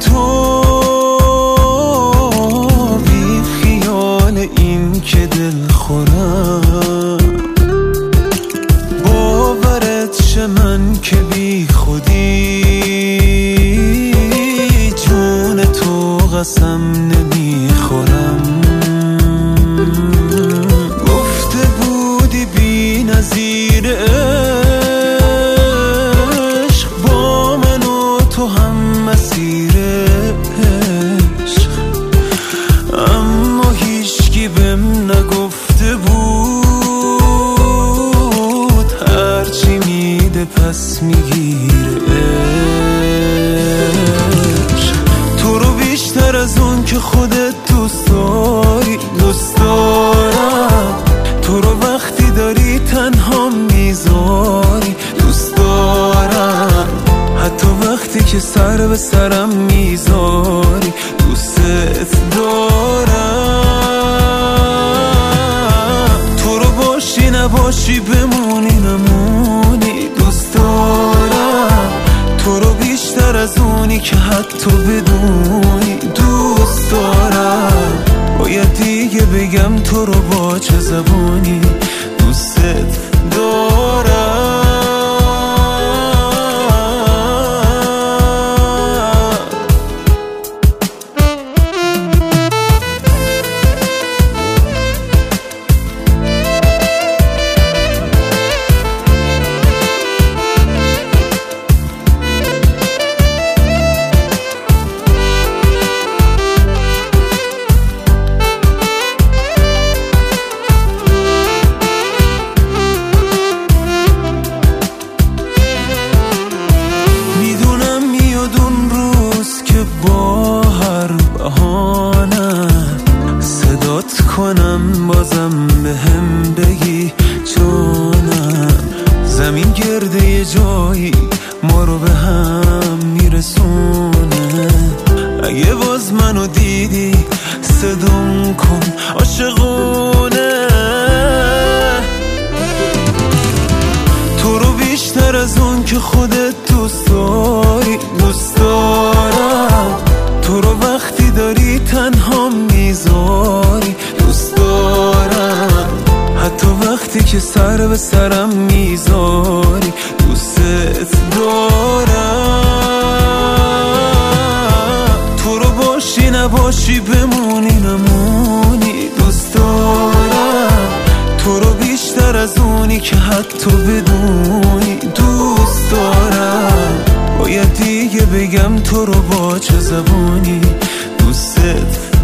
تو، بی خیال این که دل خورم، باورت شه من که بی خودی جون تو قسم نمیخورم. گفته بودی بی نظیر عشق، با من و تو هم مسیر عشق، اما هیچکی بهم نگفته بود هرچی میده پس میگیره عشق. تو رو بیشتر از اون که خودت دوست داری دوست دارم، تو رو وقتی داری تنها میذاری دوست دارم، حتی وقتی که سر به سرم میذاری دوست دارم. تو رو باشی نباشی بمونی نمونی دوست دارم، تو رو بیشتر از اونی که حتی بدونی دوست دارم. باید دیگه بگم تو رو با چه زبانی دوست دارم. با هر بهانه صدات کنم بازم بهم بگی جانم، زمین گرده یه جایی ما رو به هم میرسونه. اگه باز منو دیدی صدام کن عاشقونه، تو رو بیشتر از اون که خودت دوست داری دوست دارم، تو رو وقتی داری تنها میذاری دوست دارم، حتی وقتی که سر به سرم میذاری دوست دارم. تو رو باشی نباشی بمونی نمونی دوست دارم، تو رو بیشتر از اونی که حتی بدونی دوست دارم. باید دیگه بگم تو رو با چه زبانی دوست